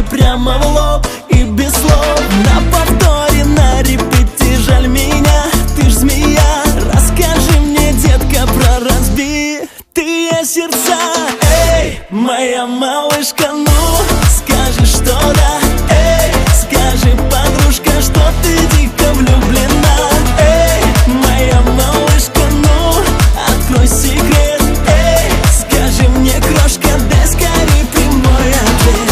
прямо в лоб и без слов. На повторе, на репите, жаль меня, ты ж змея. Расскажи мне, детка, про разбитые сердца. Эй, моя малышка, ну скажи, что да. Эй, скажи, подружка, что ты дико влюблена. Эй, моя малышка, ну открой секрет. Эй, скажи мне, крошка, дай скорее прямой ответ.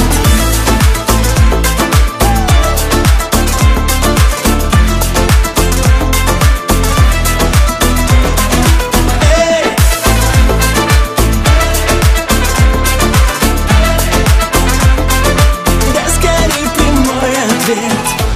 Дай скорее прямой ответ.